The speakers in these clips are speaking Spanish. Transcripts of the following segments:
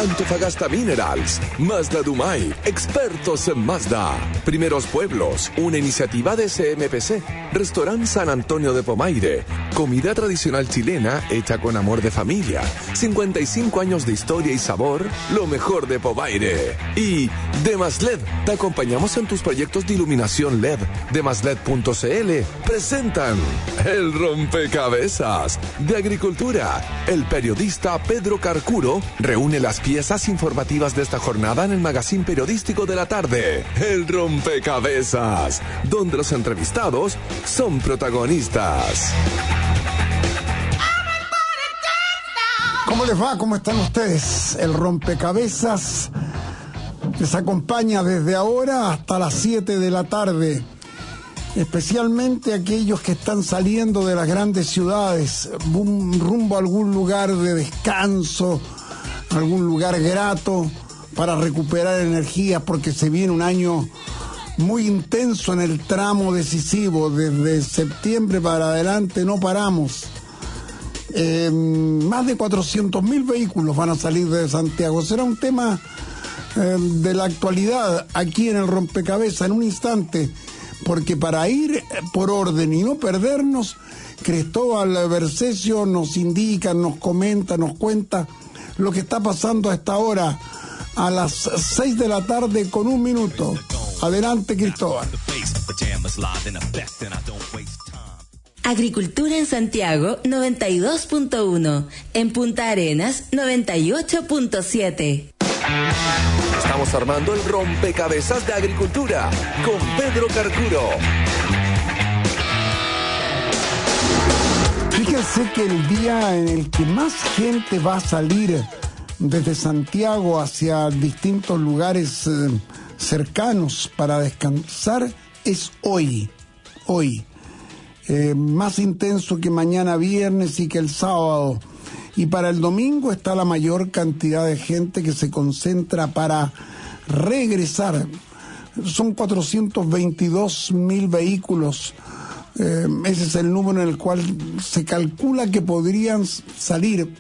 Antofagasta Minerals, Mazda Dumay, expertos en Mazda. Primeros Pueblos, una iniciativa de CMPC. Restaurante San Antonio de Pomaire, comida tradicional chilena hecha con amor de familia. 55 años de historia y sabor, lo mejor de Pomaire. Y Demasled, te acompañamos en tus proyectos de iluminación LED. Demasled.cl presentan El Rompecabezas de Agricultura. El periodista Pedro Carcuro reúne las piezas informativas de esta jornada en el magazín periodístico de la tarde, El Rompecabezas, donde los entrevistados son protagonistas. ¿Cómo les va? ¿Cómo están ustedes? El Rompecabezas les acompaña desde ahora hasta las 7 de la tarde. Especialmente aquellos que están saliendo de las grandes ciudades rumbo a algún lugar de descanso, algún lugar grato para recuperar energías, porque se viene un año muy intenso en el tramo decisivo. Desde septiembre para adelante no paramos. Más de 400.000 vehículos van a salir de Santiago. Será un tema de la actualidad aquí en el Rompecabezas en un instante, porque para ir por orden y no perdernos, Cristóbal Bercesio nos indica, nos comenta, nos cuenta lo que está pasando a esta hora, a las 6 de la tarde con 1 minuto. Adelante, Cristóbal. Agricultura en Santiago 92.1, en Punta Arenas 98.7. Estamos armando el Rompecabezas de Agricultura con Pedro Carcuro. Fíjense que el día en el que más gente va a salir desde Santiago hacia distintos lugares cercanos para descansar es hoy. Más intenso que mañana viernes y que el sábado. Y para el domingo está la mayor cantidad de gente que se concentra para regresar. Son 422.000 vehículos. Ese es el número en el cual se calcula que podrían salir.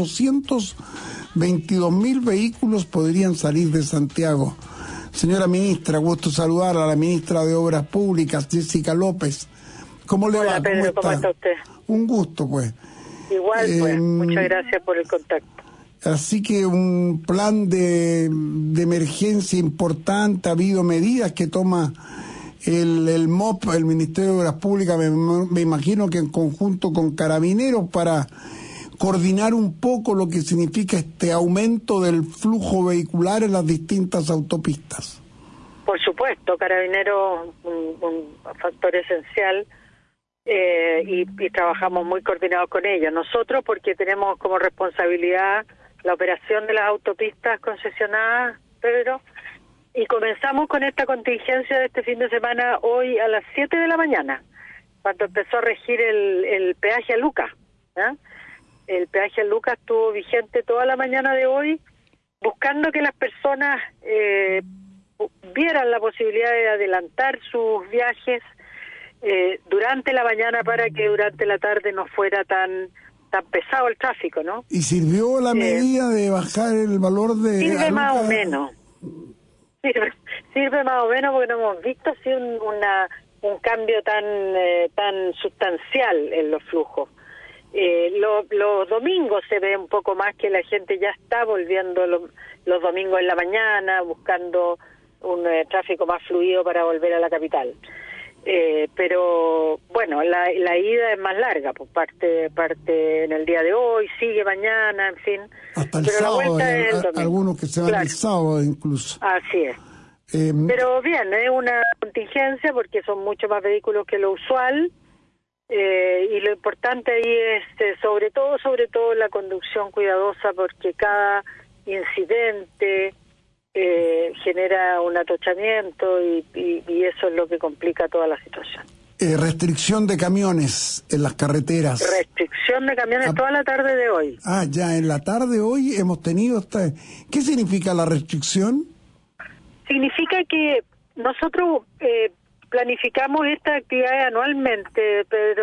422.000 vehículos podrían salir de Santiago. Señora ministra, gusto saludar a la ministra de Obras Públicas, Jessica López. ¿Cómo le va? Pedro, ¿cómo está usted? Un gusto, pues. Igual, pues. Muchas gracias por el contacto. Así que un plan de emergencia importante, ha habido medidas que toma el MOP, el Ministerio de Obras Públicas, me imagino que en conjunto con Carabineros, para coordinar un poco lo que significa este aumento del flujo vehicular en las distintas autopistas. Por supuesto, Carabineros un factor esencial. Y trabajamos muy coordinados con ellos. Nosotros, porque tenemos como responsabilidad la operación de las autopistas concesionadas, Pedro, y comenzamos con esta contingencia de este fin de semana hoy a las 7 de la mañana, cuando empezó a regir el peaje a Lucas, ¿eh? El peaje a Lucas estuvo vigente toda la mañana de hoy, buscando que las personas vieran la posibilidad de adelantar sus viajes durante la mañana, para que durante la tarde no fuera tan pesado el tráfico, ¿no? ¿Y sirvió la medida de bajar el valor de...? Sirve más o menos. Sirve más o menos, porque no hemos visto así un cambio tan sustancial en los flujos. Los domingos se ve un poco más que la gente ya está volviendo los domingos en la mañana, buscando un tráfico más fluido para volver a la capital. Pero bueno, la ida es más larga, pues parte en el día de hoy, sigue mañana, en fin. Hasta el pero sábado, la vuelta es el domingo. Algunos que se van Claro. el sábado incluso. Así es. Pero bien, es una contingencia porque son mucho más vehículos que lo usual, y lo importante ahí es sobre todo la conducción cuidadosa, porque cada incidente genera un atochamiento y eso es lo que complica toda la situación. Restricción de camiones en las carreteras. Restricción de camiones toda la tarde de hoy. Ya en la tarde hoy hemos tenido ¿Qué significa la restricción? Significa que nosotros planificamos esta actividad anualmente, Pedro,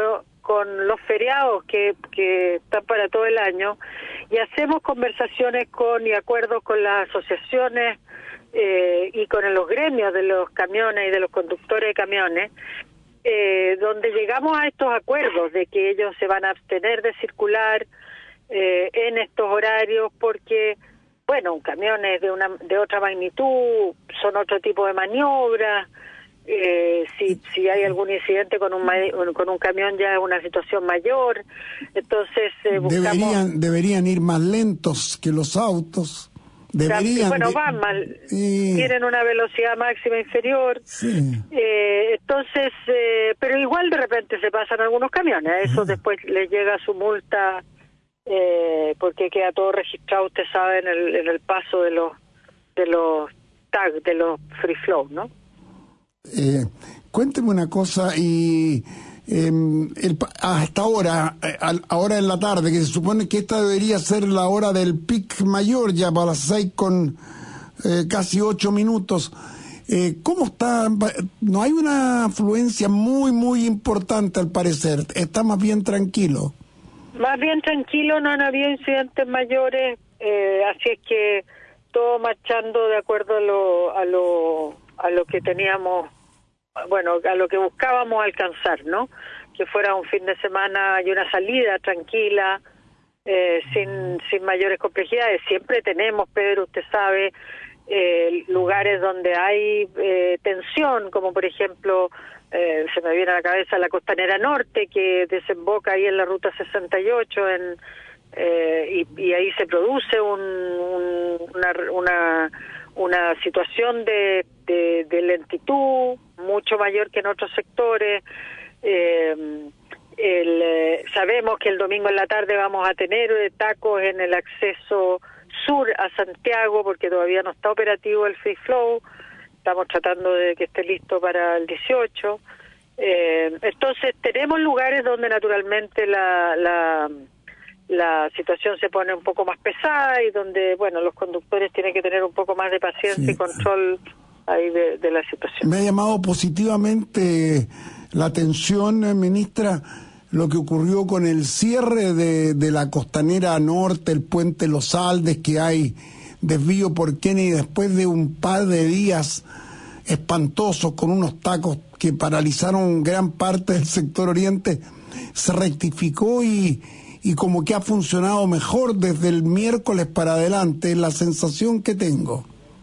con los feriados que están para todo el año, y hacemos conversaciones y acuerdos con las asociaciones y con los gremios de los camiones y de los conductores de camiones, donde llegamos a estos acuerdos de que ellos se van a abstener de circular en estos horarios porque, bueno, un camión es de otra magnitud, son otro tipo de maniobras. Si hay algún incidente con un camión ya es una situación mayor, entonces buscamos... Deberían ir más lentos que los autos. Van mal, tienen una velocidad máxima inferior, entonces, pero igual de repente se pasan algunos camiones, a eso después les llega su multa, porque queda todo registrado, usted sabe, en el paso de los tags, de los free flow, ¿no? Cuénteme una cosa, y hasta ahora en la tarde, que se supone que esta debería ser la hora del pic mayor, ya para las 6 con casi 8 minutos, ¿cómo está? No hay una afluencia muy, muy importante al parecer, está más bien tranquilo. Más bien tranquilo, no han habido incidentes mayores, así es que todo marchando de acuerdo a lo que teníamos, bueno, a lo que buscábamos alcanzar, ¿no? Que fuera un fin de semana y una salida tranquila, sin mayores complejidades. Siempre tenemos, Pedro, usted sabe, lugares donde hay tensión, como por ejemplo, se me viene a la cabeza la Costanera Norte, que desemboca ahí en la Ruta 68, y ahí se produce una situación de lentitud mucho mayor que en otros sectores. Sabemos que el domingo en la tarde vamos a tener tacos en el acceso sur a Santiago porque todavía no está operativo el free flow, estamos tratando de que esté listo para el 18. Entonces tenemos lugares donde naturalmente la situación se pone un poco más pesada y donde, bueno, los conductores tienen que tener un poco más de paciencia y control ahí de la situación. Me ha llamado positivamente la atención, ministra, lo que ocurrió con el cierre de la Costanera Norte, el puente Los Aldes, que hay desvío por Kennedy después de un par de días espantosos con unos tacos que paralizaron gran parte del sector oriente, se rectificó y como que ha funcionado mejor desde el miércoles para adelante, es la sensación que tengo.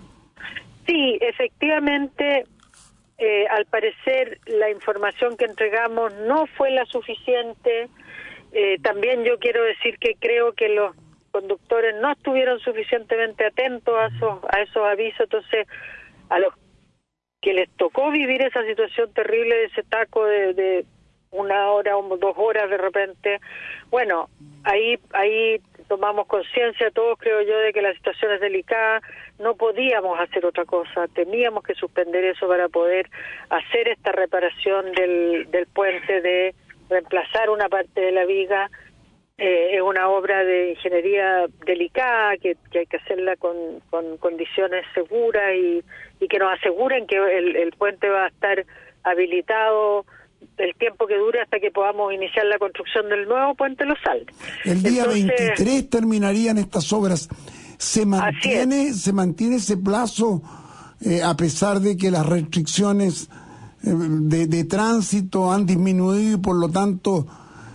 Sí, efectivamente, al parecer la información que entregamos no fue la suficiente. También yo quiero decir que creo que los conductores no estuvieron suficientemente atentos a esos avisos, entonces a los que les tocó vivir esa situación terrible de ese taco de 1 hora o 2 horas de repente, bueno, ahí tomamos conciencia todos, creo yo, de que la situación es delicada, no podíamos hacer otra cosa, teníamos que suspender eso para poder hacer esta reparación del puente, de reemplazar una parte de la viga. Es una obra de ingeniería delicada que hay que hacerla con condiciones seguras y que nos aseguren que el puente va a estar habilitado el tiempo que dure hasta que podamos iniciar la construcción del nuevo puente Los Aldes. El día 23 terminarían estas obras. ¿Se mantiene ese plazo a pesar de que las restricciones de tránsito han disminuido y por lo tanto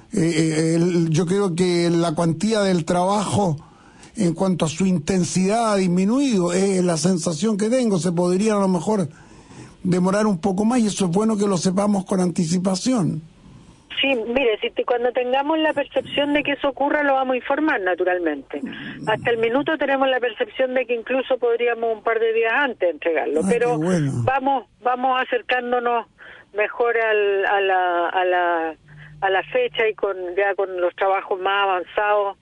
yo creo que la cuantía del trabajo en cuanto a su intensidad ha disminuido? Es la sensación que tengo. Se podría a lo mejor demorar un poco más y eso es bueno que lo sepamos con anticipación. Sí, mire, cuando tengamos la percepción de que eso ocurra lo vamos a informar naturalmente. Hasta el minuto tenemos la percepción de que incluso podríamos un par de días antes entregarlo, pero bueno, vamos acercándonos mejor a la fecha y con los trabajos más avanzados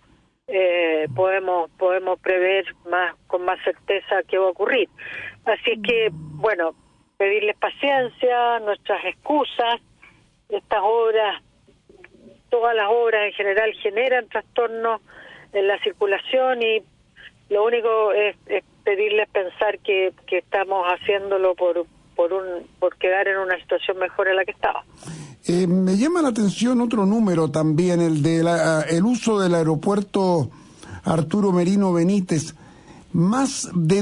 podemos prever con más certeza qué va a ocurrir. Así es que, bueno, pedirles paciencia, nuestras excusas. Estas obras, todas las obras en general generan trastornos en la circulación y lo único es pedirles pensar que estamos haciéndolo por quedar en una situación mejor a la que estaba. Me llama la atención otro número también, el de el uso del aeropuerto Arturo Merino Benítez. Más de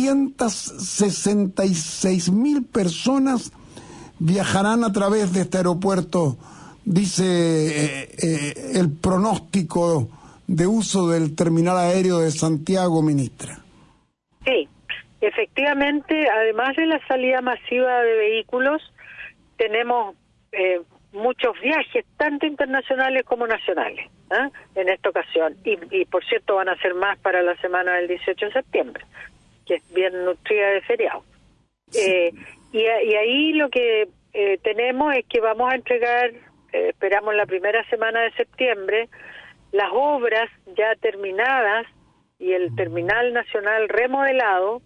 266,000 personas viajarán a través de este aeropuerto, dice el pronóstico de uso del terminal aéreo de Santiago, ministra. Sí, efectivamente, además de la salida masiva de vehículos, tenemos muchos viajes, tanto internacionales como nacionales, en esta ocasión. Y por cierto, van a ser más para la semana del 18 de septiembre, que es bien nutrida de feriado. Sí. Y ahí lo que tenemos es que vamos a entregar, esperamos la primera semana de septiembre, las obras ya terminadas y el terminal nacional remodelado,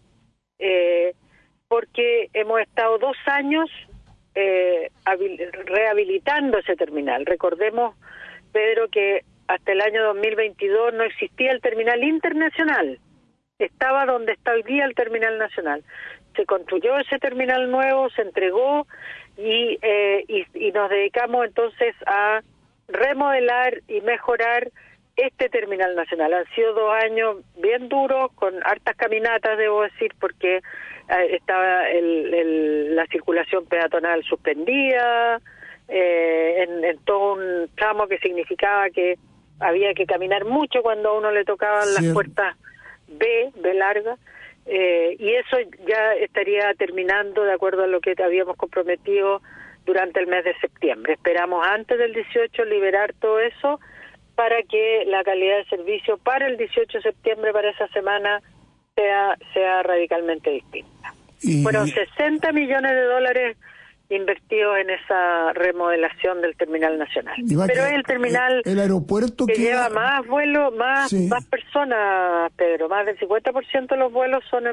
porque hemos estado 2 años rehabilitando ese terminal. Recordemos, Pedro, que hasta el año 2022 no existía el terminal internacional, estaba donde está hoy día el terminal nacional. Se construyó ese terminal nuevo, se entregó y nos dedicamos entonces a remodelar y mejorar este terminal nacional. Han sido 2 años bien duros, con hartas caminatas, debo decir, porque estaba la circulación peatonal suspendida, en todo un tramo que significaba que había que caminar mucho cuando a uno le tocaban las puertas B larga, y eso ya estaría terminando de acuerdo a lo que habíamos comprometido durante el mes de septiembre. Esperamos antes del 18 liberar todo eso para que la calidad de servicio para el 18 de septiembre, para esa semana, sea radicalmente distinta. Fueron $60 millones invertidos en esa remodelación del terminal nacional. Pero es el terminal el aeropuerto que lleva más vuelos, más personas, Pedro. Más del 50% de los vuelos son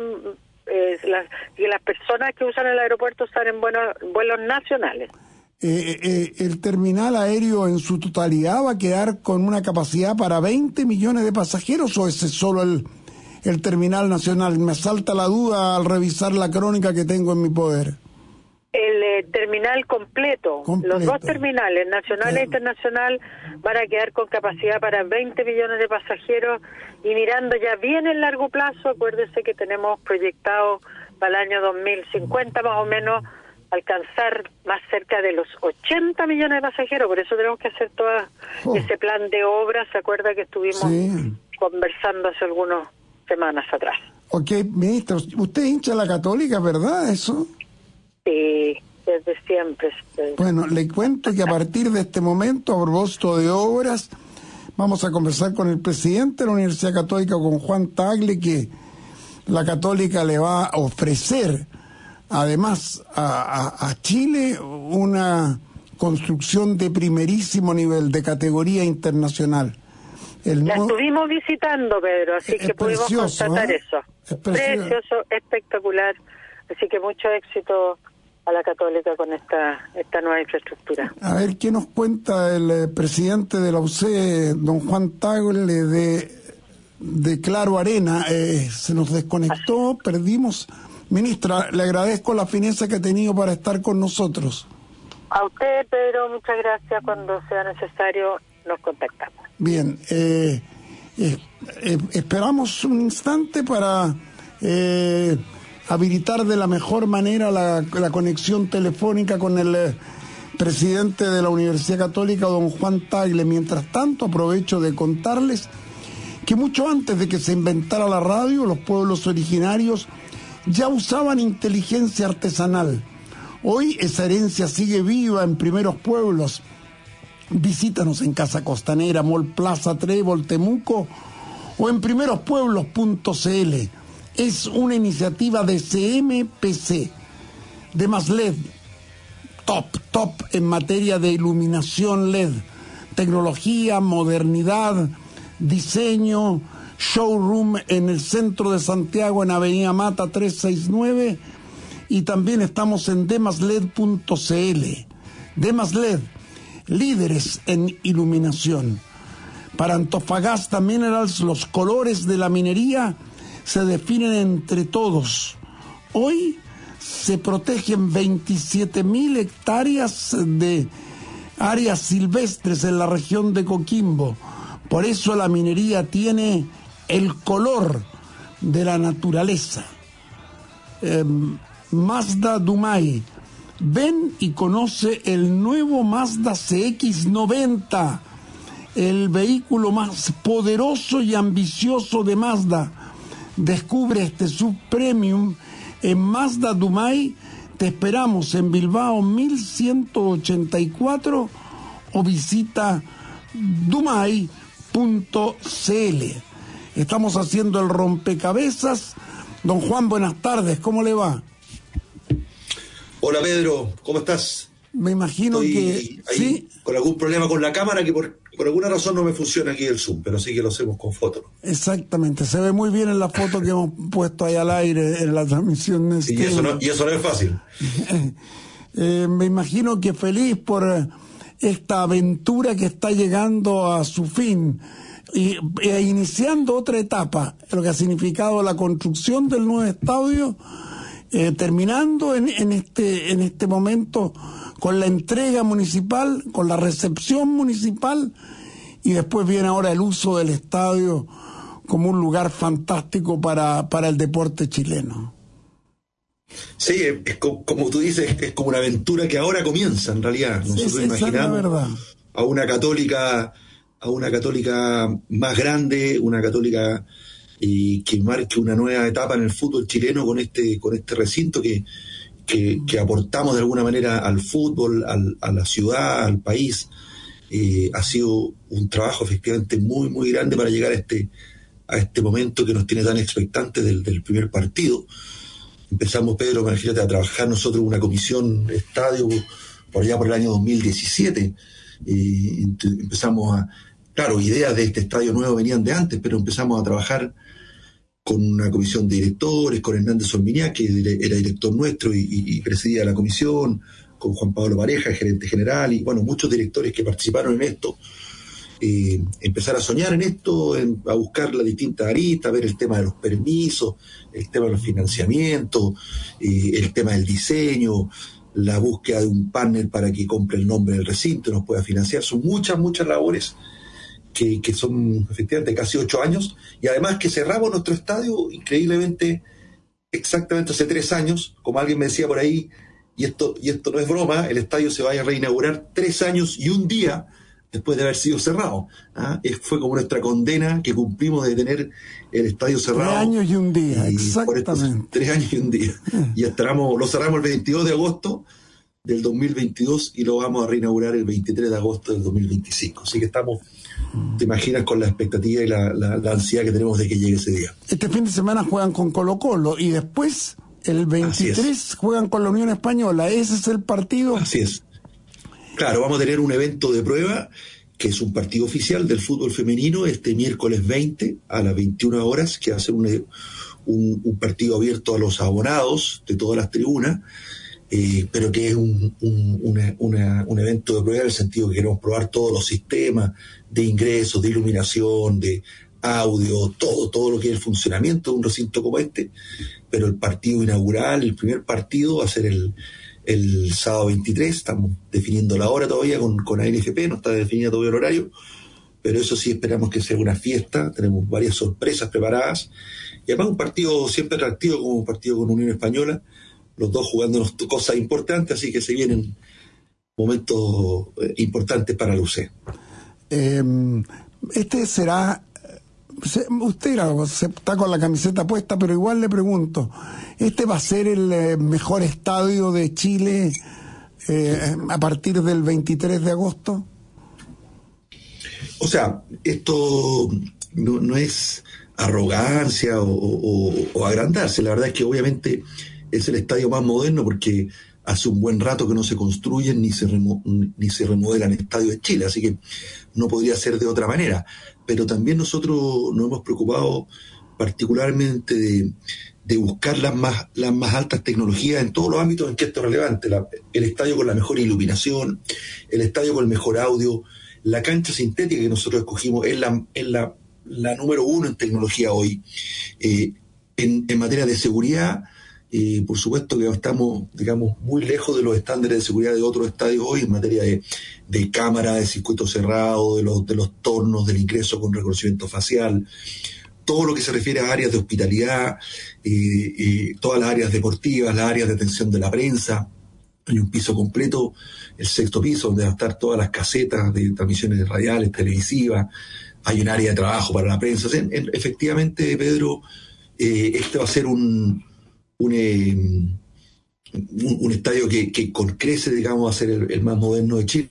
las personas que usan el aeropuerto están en vuelos nacionales. ¿El terminal aéreo en su totalidad va a quedar con una capacidad para 20 millones de pasajeros o ese es solo el terminal nacional? Me salta la duda al revisar la crónica que tengo en mi poder. El terminal completo, los 2 terminales, nacional e internacional, van a quedar con capacidad para 20 millones de pasajeros, y mirando ya bien en largo plazo, acuérdese que tenemos proyectado para el año 2050 más o menos alcanzar más cerca de los 80 millones de pasajeros. Por eso tenemos que hacer todo ese plan de obras. ¿Se acuerda que estuvimos conversando hace algunas semanas atrás? Ok, ministro, usted hincha la Católica, ¿verdad eso? Sí, desde siempre. Bueno, le cuento que a partir de este momento, a propósito de obras, vamos a conversar con el presidente de la Universidad Católica, con Juan Tagle, que la Católica le va a ofrecer, además, a Chile una construcción de primerísimo nivel, de categoría internacional. La estuvimos visitando, Pedro, así que pudimos constatar eso. Es precioso, espectacular. Así que mucho éxito a la Católica con esta nueva infraestructura. A ver, ¿qué nos cuenta el presidente de la UC, don Juan Tagle, de Claro Arena? Se nos desconectó, perdimos. Ministra, le agradezco la fineza que ha tenido para estar con nosotros. A usted, Pedro, muchas gracias. Cuando sea necesario, nos contactamos. Bien, esperamos un instante para habilitar de la mejor manera la conexión telefónica con el presidente de la Universidad Católica, don Juan Tagle. Mientras tanto, aprovecho de contarles que mucho antes de que se inventara la radio, los pueblos originarios ya usaban inteligencia artesanal. Hoy esa herencia sigue viva en primeros pueblos. Visítanos en Casa Costanera, Mall Plaza Trébol, Temuco o en primerospueblos.cl. Es una iniciativa de CMPC, de más LED, top en materia de iluminación LED, tecnología, modernidad, diseño, showroom en el centro de Santiago, en Avenida Mata 369, y también estamos en demasled.cl. Demasled, líderes en iluminación. Para Antofagasta Minerals, los colores de la minería se definen entre todos. Hoy se protegen 27.000 hectáreas de áreas silvestres en la región de Coquimbo. Por eso la minería tiene el color de la naturaleza. Mazda Dumay. Ven y conoce el nuevo Mazda CX-90, el vehículo más poderoso y ambicioso de Mazda. Descubre este subpremium en Mazda Dumay. Te esperamos en Bilbao 1184 o visita dumay.cl. Estamos haciendo el rompecabezas. Don Juan, buenas tardes, ¿cómo le va? Hola Pedro, ¿cómo estás? Me imagino Estoy que ahí sí. Con algún problema con la cámara que por alguna razón no me funciona aquí el Zoom, pero sí que lo hacemos con foto, ¿no? Exactamente, se ve muy bien en la foto que hemos puesto ahí al aire en la transmisión. Y eso no es fácil. Me imagino que feliz por esta aventura que está llegando a su fin y iniciando otra etapa, lo que ha significado la construcción del nuevo estadio, terminando en este momento con la entrega municipal, con la recepción municipal, y después viene ahora el uso del estadio como un lugar fantástico para el deporte chileno. Sí, es como tú dices, es como una aventura que ahora comienza en realidad. Nosotros imaginamos a una católica más grande, una católica que marque una nueva etapa en el fútbol chileno con este recinto que aportamos de alguna manera al fútbol, a la ciudad, al país. Ha sido un trabajo efectivamente muy, muy grande para llegar a este momento que nos tiene tan expectantes del primer partido. Empezamos, Pedro, imagínate, a trabajar nosotros una comisión estadio por allá por el año 2017. Empezamos claro, ideas de este estadio nuevo venían de antes, pero empezamos a trabajar con una comisión de directores, con Hernández Solminiá, que era director nuestro y presidía la comisión, con Juan Pablo Pareja, gerente general, y bueno, muchos directores que participaron en esto. Empezar a soñar en esto, a buscar las distintas aristas, ver el tema de los permisos, el tema de los financiamientos, el tema del diseño, la búsqueda de un partner para que compre el nombre del recinto y nos pueda financiar. Son muchas labores que son efectivamente casi 8 años, y además que cerramos nuestro estadio increíblemente exactamente hace 3 años, como alguien me decía por ahí, y esto no es broma, el estadio se va a reinaugurar 3 años y un día después de haber sido cerrado. Fue como nuestra condena que cumplimos de tener el estadio cerrado. 3 años y un día, exactamente. 3 años y un día. Y lo cerramos el 22 de agosto del 2022 y lo vamos a reinaugurar el 23 de agosto del 2025. Así que estamos, te imaginas, con la expectativa y la ansiedad que tenemos de que llegue ese día. Este fin de semana juegan con Colo-Colo y después el 23 juegan con la Unión Española. ¿Ese es el partido? Así es. Claro, vamos a tener un evento de prueba que es un partido oficial del fútbol femenino este miércoles 20 a las 21 horas, que va a ser un partido abierto a los abonados de todas las tribunas, pero que es un evento de prueba en el sentido que queremos probar todos los sistemas de ingresos, de iluminación, de audio, todo lo que es el funcionamiento de un recinto como este. Pero el partido inaugural, el primer partido, va a ser el sábado 23, estamos definiendo la hora todavía con ANFP, no está definido todavía el horario, pero eso sí esperamos que sea una fiesta, tenemos varias sorpresas preparadas, y además un partido siempre atractivo como un partido con Unión Española, los dos jugándonos cosas importantes, así que se vienen momentos importantes para la UC. Este será... Usted está con la camiseta puesta, pero igual le pregunto, ¿este va a ser el mejor estadio de Chile a partir del 23 de agosto? O sea, esto no es arrogancia o agrandarse. La verdad es que obviamente es el estadio más moderno porque hace un buen rato que no se construyen ni se remodelan estadios de Chile, así que no podría ser de otra manera. Pero también nosotros nos hemos preocupado particularmente de buscar las más altas tecnologías en todos los ámbitos en que esto es relevante. El estadio con la mejor iluminación, el estadio con el mejor audio, la cancha sintética que nosotros escogimos es la número 1 en tecnología hoy. En materia de seguridad, Por supuesto que estamos, digamos, muy lejos de los estándares de seguridad de otros estadios hoy en materia de cámara, de circuito cerrado, de los tornos, del ingreso con reconocimiento facial, todo lo que se refiere a áreas de hospitalidad, todas las áreas deportivas, las áreas de atención de la prensa. Hay un piso completo, el 6º piso, donde van a estar todas las casetas de transmisiones radiales, televisivas. Hay un área de trabajo para la prensa. O sea, efectivamente, Pedro, este va a ser un estadio que con creces, digamos, va a ser el más moderno de Chile.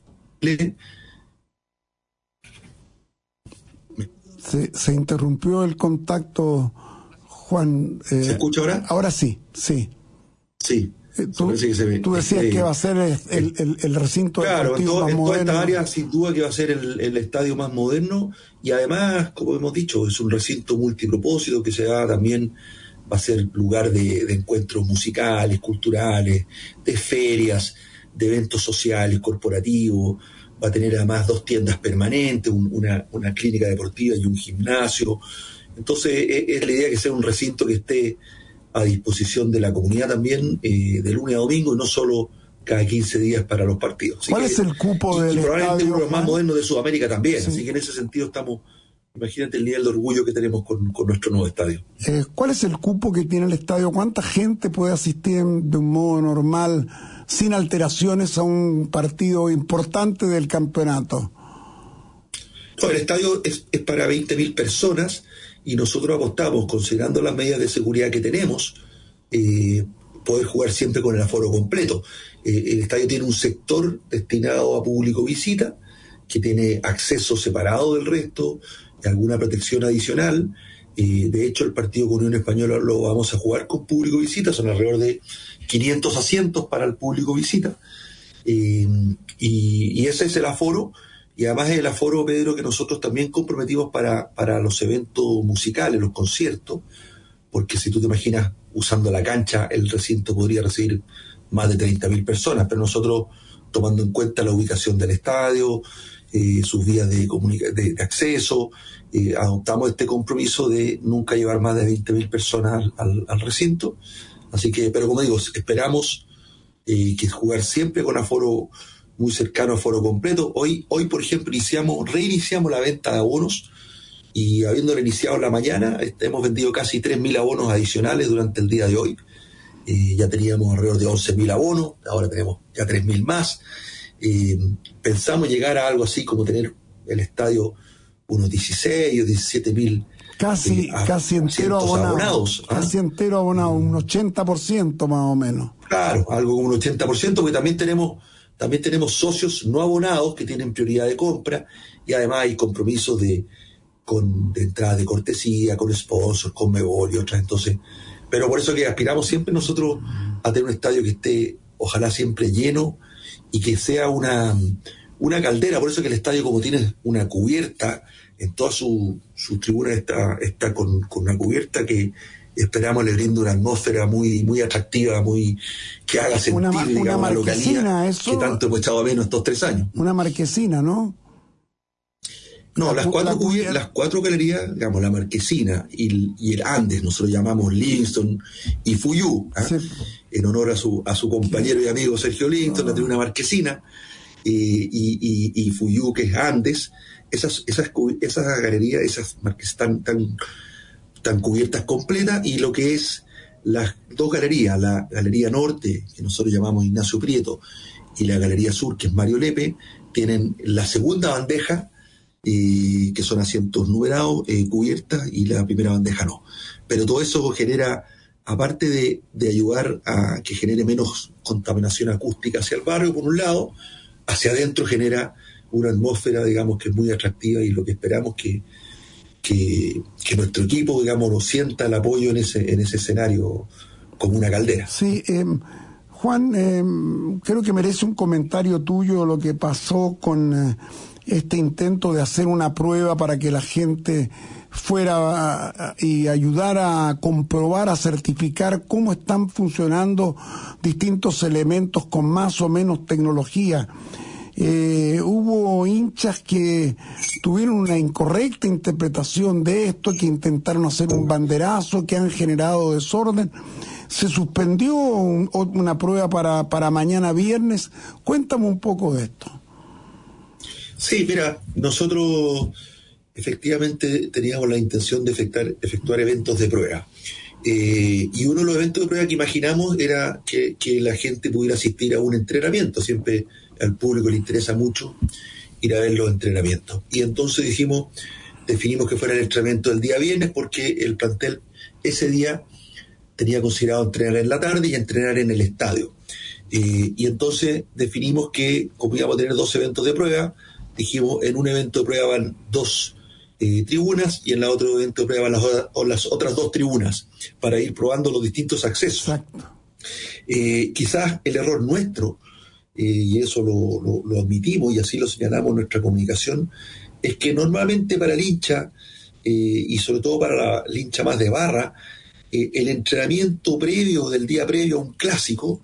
Se interrumpió el contacto, Juan. ¿Se escucha ahora? Ahora sí. Sí. Tú decías que va a ser el recinto deportivo más moderno. Claro, en toda esta área sin duda que va a ser el estadio más moderno, y además, como hemos dicho, es un recinto multipropósito que también va a ser lugar de encuentros musicales, culturales, de ferias, de eventos sociales, corporativos. Va a tener además 2 tiendas permanentes, una clínica deportiva y un gimnasio. Entonces es la idea que sea un recinto que esté a disposición de la comunidad también, de lunes a domingo, y no solo cada 15 días para los partidos. Así ¿Cuál es el cupo del estadio? Probablemente uno de los más modernos de Sudamérica también, sí. Así que en ese sentido imagínate el nivel de orgullo que tenemos con nuestro nuevo estadio. ¿Cuál es el cupo que tiene el estadio? ¿Cuánta gente puede asistir de un modo normal, sin alteraciones, a un partido importante del campeonato? No, el estadio es para 20.000 personas, y nosotros apostamos, considerando las medidas de seguridad que tenemos, poder jugar siempre con el aforo completo. El estadio tiene un sector destinado a público visita, que tiene acceso separado del resto, y alguna protección adicional. De hecho, el partido con Unión Española lo vamos a jugar con público visita, son alrededor de 500 asientos para el público visita, y ese es el aforo. Y además es el aforo, Pedro, que nosotros también comprometimos para los eventos musicales, los conciertos, porque si tú te imaginas, usando la cancha, el recinto podría recibir más de 30.000 personas, pero nosotros, tomando en cuenta la ubicación del estadio, sus vías de acceso, adoptamos este compromiso de nunca llevar más de 20.000 personas al recinto. Así que, pero como digo, esperamos que jugar siempre con aforo muy cercano a foro completo. Hoy por ejemplo, reiniciamos la venta de abonos, y habiéndolo iniciado en la mañana, hemos vendido casi 3.000 abonos adicionales durante el día de hoy. Ya teníamos alrededor de 11.000 abonos, ahora tenemos ya 3.000 más. Pensamos llegar a algo así como tener el estadio unos 16 o 17.000 casi entero abonados. Casi entero abonado, un 80% más o menos. Claro, algo como un 80%, porque también tenemos socios no abonados que tienen prioridad de compra, y además hay compromisos de entrada de cortesía, con sponsors, con Mebol y otras. Entonces, pero por eso que aspiramos siempre nosotros a tener un estadio que esté, ojalá siempre lleno, y que sea una caldera. Por eso que el estadio, como tiene una cubierta, en todas sus tribunas está con una cubierta que esperamos le brinde una atmósfera muy, muy atractiva, que haga sentir, digamos, la localidad que tanto hemos echado a menos estos 3 años. Una marquesina, ¿no? No, las 4 galerías, digamos, la Marquesina y el Andes, nosotros llamamos Livingston y Fuyú, sí, en honor a su compañero y amigo Sergio Livingston, la tribuna Marquesina, y Fuyú, que es Andes. Esas galerías, esas marques están tan cubiertas completas, y lo que es las 2 galerías, la Galería Norte, que nosotros llamamos Ignacio Prieto, y la Galería Sur, que es Mario Lepe, tienen la segunda bandeja, que son asientos numerados, cubiertas, y la primera bandeja no. Pero todo eso genera, aparte de ayudar a que genere menos contaminación acústica hacia el barrio, por un lado, hacia adentro genera una atmósfera, digamos, que es muy atractiva, y lo que esperamos que nuestro equipo, digamos, nos sienta el apoyo en ese escenario como una caldera. Sí, Juan, creo que merece un comentario tuyo lo que pasó con este intento de hacer una prueba para que la gente fuera y ayudara a comprobar, a certificar cómo están funcionando distintos elementos con más o menos tecnología. Hubo hinchas que tuvieron una incorrecta interpretación de esto, que intentaron hacer un banderazo, que han generado desorden. se suspendió una prueba para mañana viernes. Cuéntame un poco de esto. Sí, mira, nosotros efectivamente teníamos la intención de efectuar eventos de prueba. Y uno de los eventos de prueba que imaginamos era que la gente pudiera asistir a un entrenamiento. Siempre al público le interesa mucho ir a ver los entrenamientos. Y entonces definimos que fuera el entrenamiento del día viernes, porque el plantel ese día tenía considerado entrenar en la tarde y entrenar en el estadio. Y entonces definimos que, como íbamos a tener 2 eventos de prueba, dijimos, en un evento de prueba van 2 tribunas y en el otro evento de prueba van las otras 2 tribunas, para ir probando los distintos accesos. Exacto. Quizás el error nuestro, y eso lo admitimos y así lo señalamos en nuestra comunicación, es que normalmente para el hincha, y sobre todo para el hincha más de barra, el entrenamiento previo, del día previo a un clásico,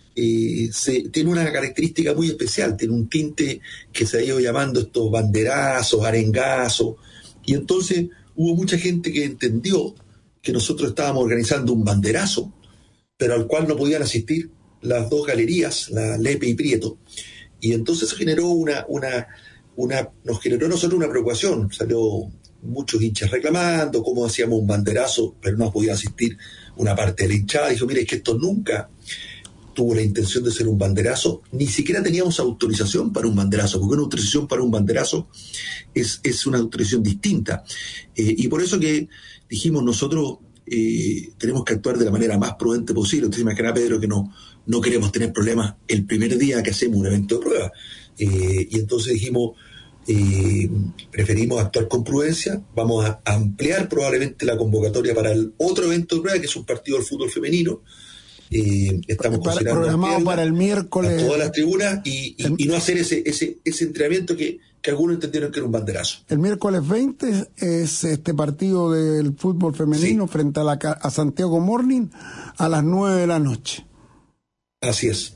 tiene una característica muy especial, tiene un tinte que se ha ido llamando estos banderazos, arengazos, y entonces hubo mucha gente que entendió que nosotros estábamos organizando un banderazo, pero al cual no podían asistir las 2 galerías, la Lepe y Prieto, y entonces generó nos generó a nosotros una preocupación. Salió muchos hinchas reclamando cómo hacíamos un banderazo, pero no podía asistir una parte de la hinchada. Dijo, mire, es que esto nunca tuvo la intención de ser un banderazo, ni siquiera teníamos autorización para un banderazo, porque una autorización para un banderazo es una autorización distinta. Y por eso que dijimos, nosotros tenemos que actuar de la manera más prudente posible. Entonces, imagina, Pedro, que no queremos tener problemas el primer día que hacemos un evento de prueba. Y entonces dijimos, preferimos actuar con prudencia. Vamos a ampliar probablemente la convocatoria para el otro evento de prueba, que es un partido del fútbol femenino. Estamos considerando programado para el miércoles a todas las tribunas y no hacer ese entrenamiento que algunos entendieron que era un banderazo. El miércoles 20 es este partido del fútbol femenino, sí, frente a Santiago Morning a las 9 de la noche. Así es.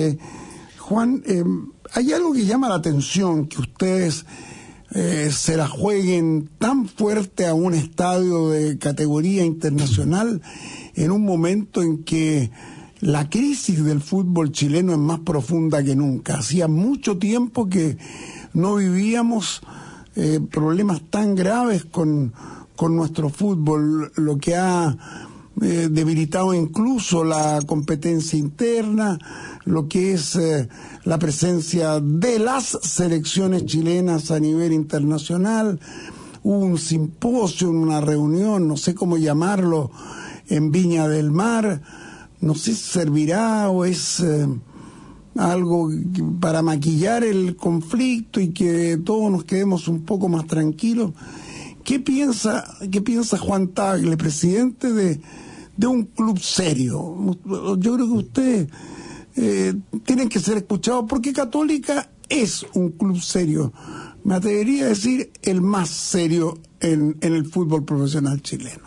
Juan, hay algo que llama la atención, que ustedes se la jueguen tan fuerte a un estadio de categoría internacional en un momento en que la crisis del fútbol chileno es más profunda que nunca. Hacía mucho tiempo que no vivíamos problemas tan graves con nuestro fútbol, lo que ha debilitado incluso la competencia interna, lo que es la presencia de las selecciones chilenas a nivel internacional. Hubo un simposio, una reunión, no sé cómo llamarlo, en Viña del Mar. No sé si servirá o es algo para maquillar el conflicto y que todos nos quedemos un poco más tranquilos. ¿Qué piensa Juan Tagle, presidente de un club serio? Yo creo que ustedes tienen que ser escuchados, porque Católica es un club serio. Me atrevería a decir el más serio en el fútbol profesional chileno.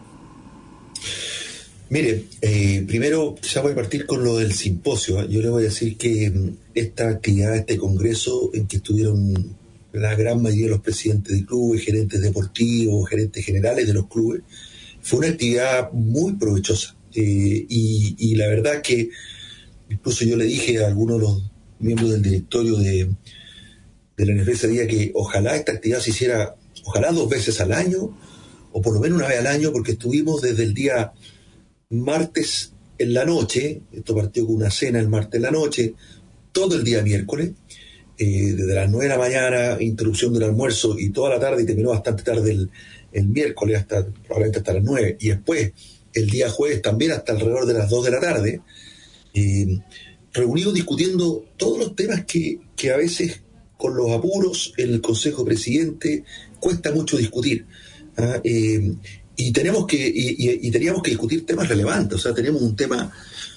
Mire, primero ya voy a partir con lo del simposio. Yo le voy a decir que esta actividad, este congreso en que estuvieron la gran mayoría de los presidentes de clubes, gerentes deportivos, gerentes generales de los clubes, fue una actividad muy provechosa. Y la verdad que incluso yo le dije a algunos de los miembros del directorio de la NFP ese día que ojalá esta actividad se hiciera, ojalá 2 veces al año, o por lo menos una vez al año, porque estuvimos desde el día martes en la noche, esto partió con una cena el martes en la noche, todo el día miércoles, desde las 9 de la mañana, interrupción del almuerzo, y toda la tarde, y terminó bastante tarde el miércoles, probablemente hasta las 9, y después el día jueves también hasta alrededor de las 2 de la tarde, reunidos discutiendo todos los temas que a veces con los apuros en el Consejo Presidente cuesta mucho discutir. Y teníamos que discutir temas relevantes. O sea, tenemos un tema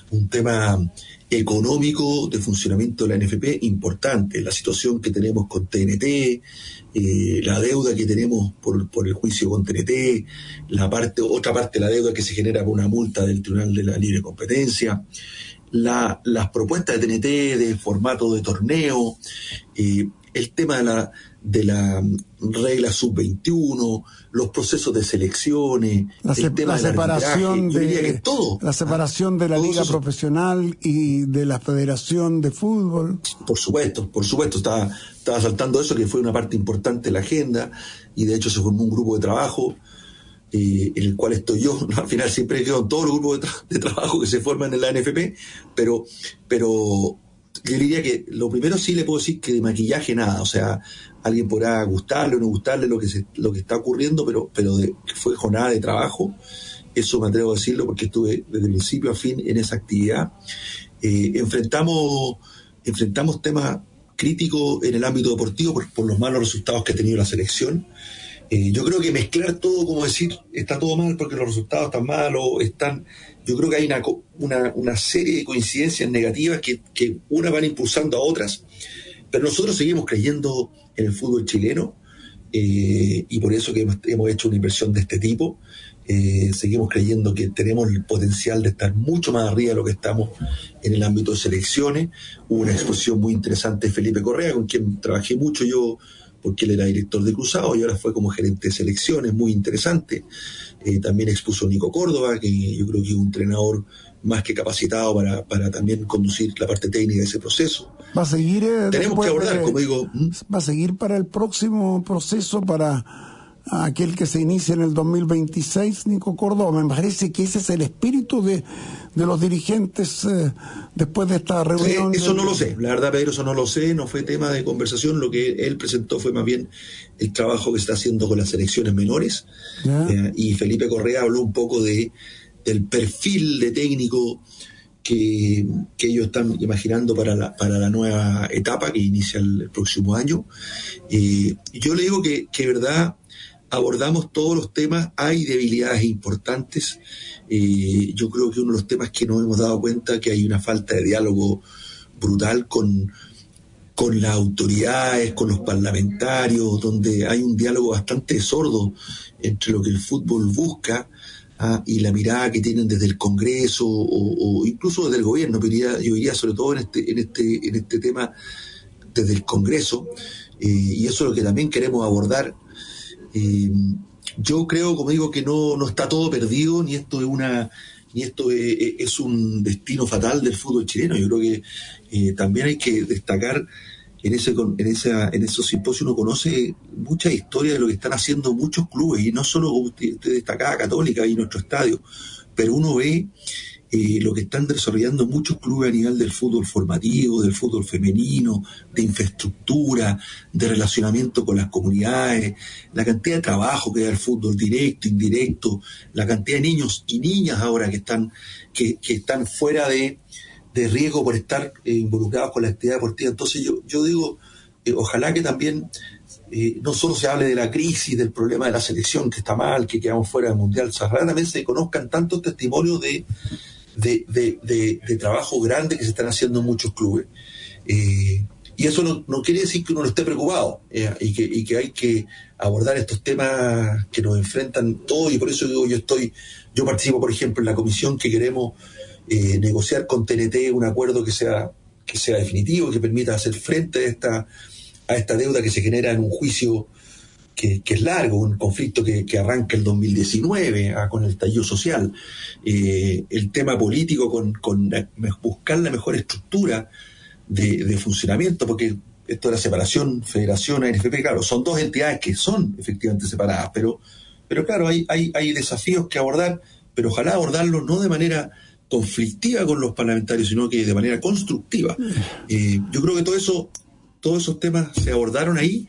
económico de funcionamiento de la NFP importante, la situación que tenemos con TNT, la deuda que tenemos por el juicio con TNT, otra parte de la deuda que se genera por una multa del Tribunal de la Libre Competencia, las propuestas de TNT de formato de torneo, el tema de la regla sub-21, los procesos de selecciones, el tema de la separación la separación de la liga profesional y de la federación de fútbol. Por supuesto, estaba saltando eso, que fue una parte importante de la agenda, y de hecho se formó un grupo de trabajo en el cual estoy yo. Al final siempre quedo en todos los grupos de trabajo que se forman en la NFP, pero yo diría que lo primero sí le puedo decir que de maquillaje nada, o sea, alguien podrá gustarle o no gustarle lo que está ocurriendo, pero que fue jornada de trabajo, eso me atrevo a decirlo porque estuve desde principio a fin en esa actividad. Enfrentamos temas críticos en el ámbito deportivo por los malos resultados que ha tenido la selección. Yo creo que mezclar todo, como decir, está todo mal porque los resultados están malos, yo creo que hay una serie de coincidencias negativas que unas van impulsando a otras, pero nosotros seguimos creyendo en el fútbol chileno, y por eso que hemos hecho una inversión de este tipo. Seguimos creyendo que tenemos el potencial de estar mucho más arriba de lo que estamos en el ámbito de selecciones. Hubo una exposición muy interesante de Felipe Correa, con quien trabajé mucho yo, porque él era director de Cruzado y ahora fue como gerente de selecciones, muy interesante. También expuso Nico Córdoba, que yo creo que es un entrenador más que capacitado para también conducir la parte técnica de ese proceso. Va a seguir tenemos que abordar, como digo, va a seguir para el próximo proceso, para aquel que se inicia en el 2026, Nico Córdoba. Me parece que ese es el espíritu de los dirigentes después de esta reunión. Eso no lo sé, la verdad, Pedro, eso no lo sé, no fue tema de conversación. Lo que él presentó fue más bien el trabajo que se está haciendo con las selecciones menores, y Felipe Correa habló un poco del perfil de técnico que ellos están imaginando para la nueva etapa que inicia el próximo año. Yo le digo que verdad, abordamos todos los temas, hay debilidades importantes. Yo creo que uno de los temas que nos hemos dado cuenta que hay una falta de diálogo brutal con las autoridades, con los parlamentarios, donde hay un diálogo bastante sordo entre lo que el fútbol busca y la mirada que tienen desde el Congreso o incluso desde el gobierno, pero yo diría sobre todo en este tema desde el Congreso, y eso es lo que también queremos abordar. Yo creo, como digo, que no está todo perdido, ni esto es un destino fatal del fútbol chileno. Yo creo que también hay que destacar en esos simposios uno conoce mucha historia de lo que están haciendo muchos clubes, y no solo como usted destacaba Católica y nuestro estadio, pero uno ve lo que están desarrollando muchos clubes a nivel del fútbol formativo, del fútbol femenino, de infraestructura, de relacionamiento con las comunidades, la cantidad de trabajo que da el fútbol directo, indirecto, la cantidad de niños y niñas ahora que están fuera de riesgo por estar involucrados con la actividad deportiva. Entonces yo digo, ojalá que también no solo se hable de la crisis, del problema de la selección que está mal, que quedamos fuera del Mundial, también se conozcan tantos testimonios de trabajo grande que se están haciendo en muchos clubes. Y eso no quiere decir que uno no esté preocupado, y que hay que abordar estos temas que nos enfrentan todos, y por eso digo, yo participo, por ejemplo, en la comisión que queremos negociar con TNT un acuerdo que sea definitivo, que permita hacer frente a esta deuda que se genera en un juicio que es largo, un conflicto que arranca el 2019 con el estallido social. El tema político con buscar la mejor estructura de funcionamiento, porque esto de la separación, Federación, ANFP, claro, son dos entidades que son efectivamente separadas, pero claro, hay desafíos que abordar, pero ojalá abordarlos no de manera conflictiva con los parlamentarios, sino que de manera constructiva. Yo creo que todos esos temas se abordaron ahí,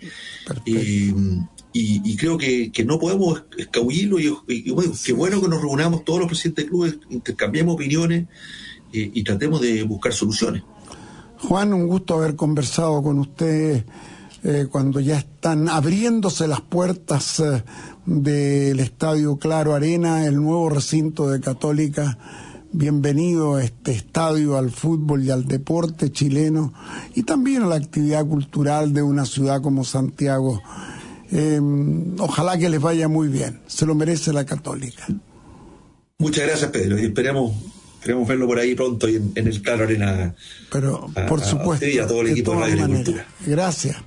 y creo que no podemos escabullirlo, y bueno, qué bueno que nos reunamos todos los presidentes de clubes, intercambiemos opiniones y tratemos de buscar soluciones. Juan, un gusto haber conversado con usted cuando ya están abriéndose las puertas del Estadio Claro Arena, el nuevo recinto de Católica. Bienvenido a este estadio, al fútbol y al deporte chileno, y también a la actividad cultural de una ciudad como Santiago. Ojalá que les vaya muy bien, se lo merece la Católica. Muchas gracias, Pedro, y esperemos verlo por ahí pronto y en el Claro Arena. Pero por supuesto, y a todo el equipo de Radio Agricultura. Gracias.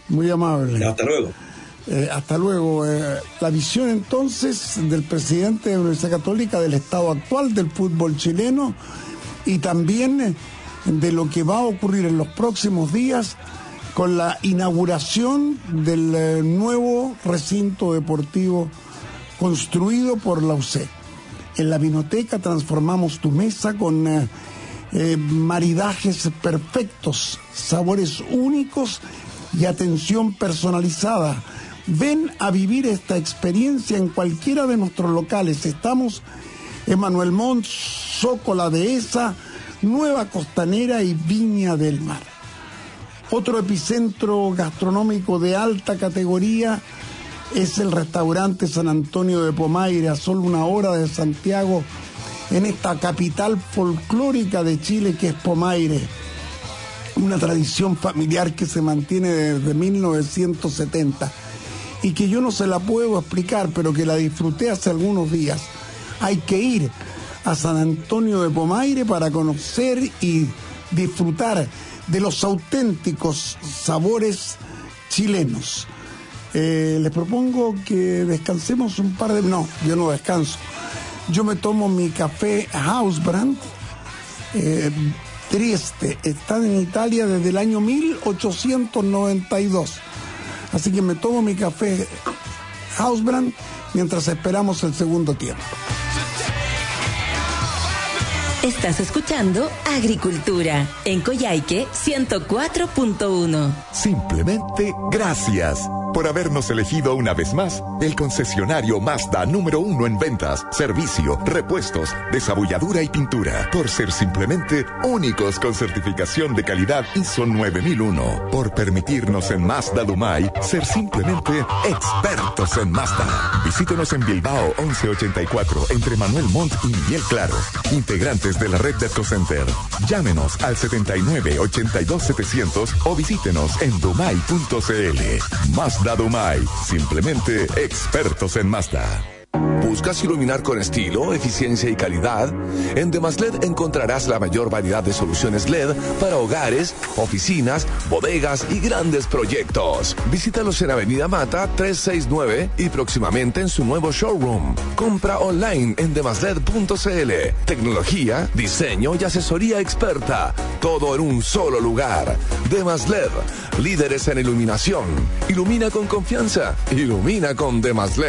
Muy amable. Hasta luego. Hasta luego. La visión entonces del presidente de la Universidad Católica del estado actual del fútbol chileno y también de lo que va a ocurrir en los próximos días con la inauguración del nuevo recinto deportivo construido por la UC. En la Vinoteca transformamos tu mesa con maridajes perfectos, sabores únicos y atención personalizada. Ven a vivir esta experiencia en cualquiera de nuestros locales. Estamos en Manuel Montt, Zócola Dehesa, Nueva Costanera y Viña del Mar. Otro epicentro gastronómico de alta categoría es el restaurante San Antonio de Pomaire, a solo 1 hora de Santiago, en esta capital folclórica de Chile que es Pomaire. Una tradición familiar que se mantiene desde 1970 y que yo no se la puedo explicar, pero que la disfruté hace algunos días. Hay que ir a San Antonio de Pomaire para conocer y disfrutar de los auténticos sabores chilenos. Les propongo que descansemos un par de... No, yo no descanso. Yo me tomo mi café Hausbrand, Trieste. Están en Italia desde el año 1892. Así que me tomo mi café Hausbrand mientras esperamos el segundo tiempo. Estás escuchando Agricultura en Coyhaique 104.1. Simplemente gracias por habernos elegido una vez más el concesionario Mazda número 1 en ventas, servicio, repuestos, desabulladura y pintura. Por ser simplemente únicos con certificación de calidad ISO 9001. Por permitirnos en Mazda Dumay ser simplemente expertos en Mazda. Visítenos en Bilbao 1184 entre Manuel Montt y Miguel Claro. Integrantes de la red de EcoCenter. Llámenos al 79-82-700 o visítenos en dumay.cl. Mazda Dumay, simplemente expertos en Mazda. ¿Buscas iluminar con estilo, eficiencia y calidad? En Demasled encontrarás la mayor variedad de soluciones LED para hogares, oficinas, bodegas y grandes proyectos. Visítalos en Avenida Mata 369 y próximamente en su nuevo showroom. Compra online en demasled.cl. Tecnología, diseño y asesoría experta. Todo en un solo lugar. Demasled, líderes en iluminación. Ilumina con confianza. Ilumina con Demasled.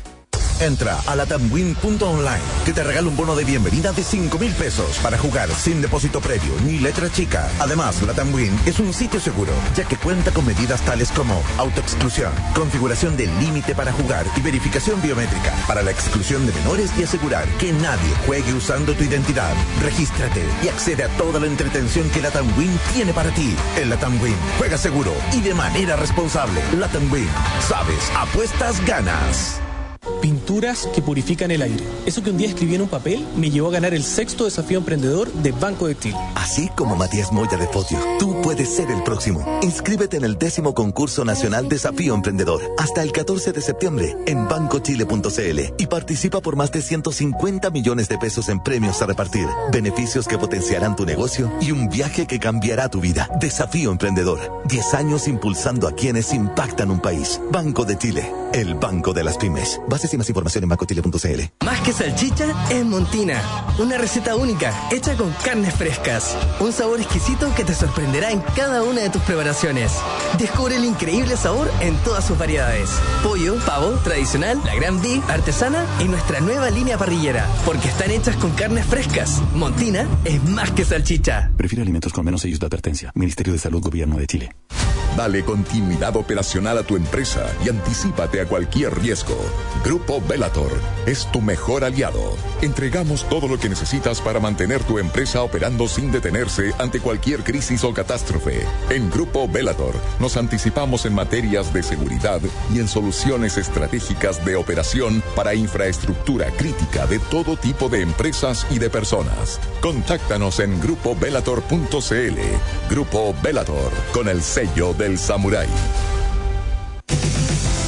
Entra a latamwin.online que te regala un bono de bienvenida de 5,000 pesos para jugar sin depósito previo ni letra chica. Además, Latamwin es un sitio seguro, ya que cuenta con medidas tales como autoexclusión, configuración del límite para jugar y verificación biométrica para la exclusión de menores y asegurar que nadie juegue usando tu identidad. Regístrate y accede a toda la entretención que Latamwin tiene para ti. En Latamwin, juega seguro y de manera responsable. Latamwin, sabes, apuestas, ganas. Pinturas que purifican el aire. Eso que un día escribí en un papel me llevó a ganar el 6º desafío emprendedor de Banco de Chile. Así como Matías Moya de Fotio, tú puedes ser el próximo. Inscríbete en el 10º concurso nacional Desafío Emprendedor hasta el 14 de septiembre en bancochile.cl y participa por más de 150 millones de pesos en premios a repartir, beneficios que potenciarán tu negocio y un viaje que cambiará tu vida. Desafío Emprendedor. 10 años impulsando a quienes impactan un país. Banco de Chile, el banco de las pymes. Bases y más información en bancochile.cl. Más que salchicha, es Montina. Una receta única, hecha con carnes frescas. Un sabor exquisito que te sorprenderá en cada una de tus preparaciones. Descubre el increíble sabor en todas sus variedades. Pollo, pavo, tradicional, la Gran Beef, artesana y nuestra nueva línea parrillera. Porque están hechas con carnes frescas. Montina es más que salchicha. Prefiere alimentos con menos sellos de advertencia. Ministerio de Salud, Gobierno de Chile. Dale continuidad operacional a tu empresa y anticípate a cualquier riesgo. Grupo Bellator es tu mejor aliado. Entregamos todo lo que necesitas para mantener tu empresa operando sin detenerse ante cualquier crisis o catástrofe. En Grupo Bellator nos anticipamos en materias de seguridad y en soluciones estratégicas de operación para infraestructura crítica de todo tipo de empresas y de personas. Contáctanos en grupobellator.cl. Grupo Bellator, con el sello del samurái.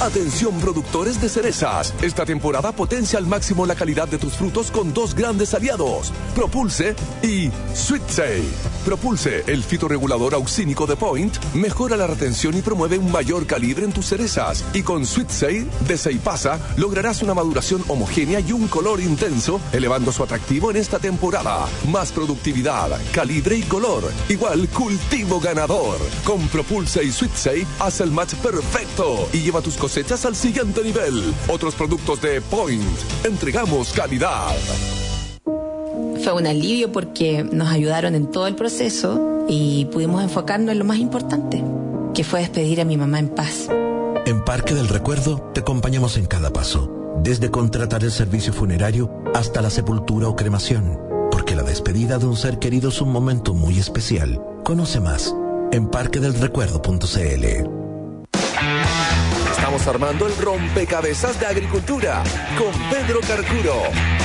Atención productores de cerezas. Esta temporada potencia al máximo la calidad de tus frutos con 2 grandes aliados, Propulse y SweetSay. Propulse, el fitorregulador auxínico de Point, mejora la retención y promueve un mayor calibre en tus cerezas. Y con SweetSay de Seipasa lograrás una maduración homogénea y un color intenso, elevando su atractivo en esta temporada. Más productividad, calibre y color, igual cultivo ganador. Con Propulse y SweetSay, haz el match perfecto y lleva tus cosechas al siguiente nivel. Otros productos de Point. Entregamos calidad. Fue un alivio porque nos ayudaron en todo el proceso y pudimos enfocarnos en lo más importante, que fue despedir a mi mamá en paz. En Parque del Recuerdo te acompañamos en cada paso, desde contratar el servicio funerario hasta la sepultura o cremación, porque la despedida de un ser querido es un momento muy especial. Conoce más en parquedelrecuerdo.cl. Estamos armando el rompecabezas de agricultura con Pedro Carcuro.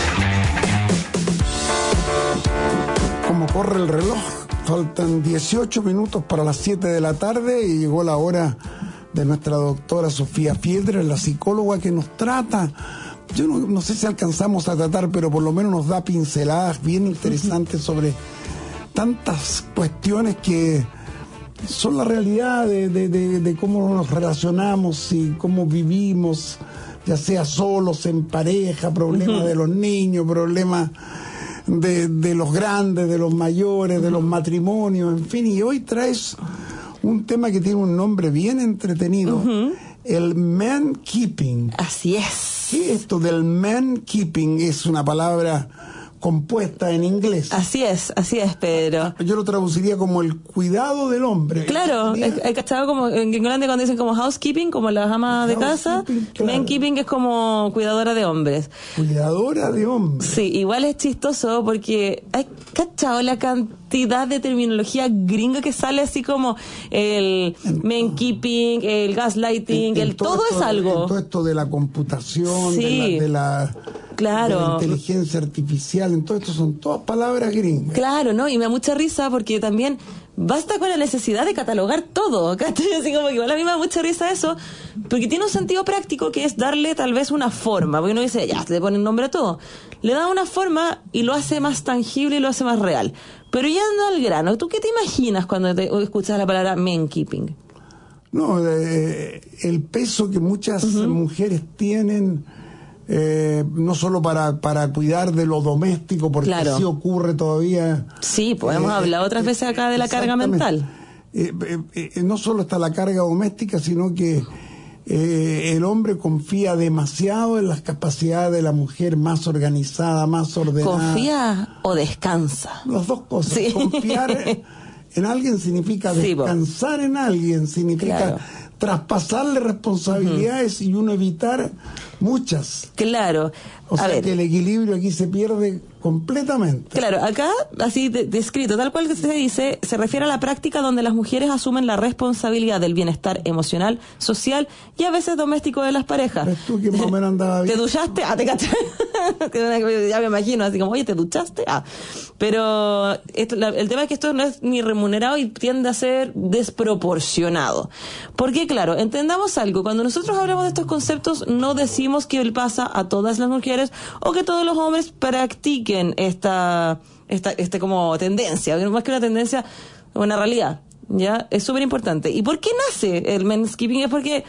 Como corre el reloj, faltan 18 minutos para las 7 de la tarde y llegó la hora de nuestra doctora Sofía Fiedler, la psicóloga que nos trata. Yo no sé si alcanzamos a tratar, pero por lo menos nos da pinceladas bien interesantes sobre tantas cuestiones que son la realidad de cómo nos relacionamos y cómo vivimos, ya sea solos, en pareja, problemas de los niños, problemas de los grandes, de los mayores, de los matrimonios, en fin. Y hoy traes un tema que tiene un nombre bien entretenido, el man keeping. Así es. ¿Qué es esto del man keeping? Es una palabra compuesta en inglés. Así es, Pedro. Yo lo traduciría como el cuidado del hombre. Claro, he cachado como en Gringolandia cuando dicen como housekeeping, como las amas de casa, claro. Mankeeping es como cuidadora de hombres. Cuidadora de hombres. Sí, igual es chistoso porque hay cachado la cantidad de terminología gringa que sale así como el mankeeping, el gaslighting, todo es algo. Todo esto de la computación, sí. de la claro. de la inteligencia artificial, entonces esto son todas palabras gringas. Claro, ¿no? Y me da mucha risa porque también basta con la necesidad de catalogar todo, ¿cachai? Así como que igual a mí me da mucha risa eso, porque tiene un sentido práctico que es darle tal vez una forma, porque uno dice, ya, le pone un nombre a todo. Le da una forma y lo hace más tangible y lo hace más real. Pero yendo al grano, ¿tú qué te imaginas cuando escuchas la palabra mankeeping? No, el peso que muchas mujeres tienen, no solo para cuidar de lo doméstico, porque claro. Así ocurre todavía. Sí, pues hemos hablado otras veces acá de la carga mental. No solo está la carga doméstica, sino que el hombre confía demasiado en las capacidades de la mujer, más organizada, más ordenada. ¿Confía o descansa? Las dos cosas. Sí. Confiar en alguien significa descansar en alguien, significa claro. Traspasarle responsabilidades y uno evitar muchas. Claro. O sea que el equilibrio aquí se pierde completamente. Claro, acá, así descrito, tal cual que se dice, se refiere a la práctica donde las mujeres asumen la responsabilidad del bienestar emocional, social y a veces doméstico de las parejas. ¿Ves tú que más o menos andaba bien? ¿Te duchaste? Ah, te caché. Ya me imagino, así como, oye, ¿te duchaste? Ah. Pero el tema es que esto no es ni remunerado y tiende a ser desproporcionado. Porque, claro, entendamos algo, cuando nosotros hablamos de estos conceptos, no decimos que le pasa a todas las mujeres o que todos los hombres practiquen esta como tendencia, más que una tendencia, una realidad, ¿ya? Es súper importante. ¿Y por qué nace el manscaping? Es porque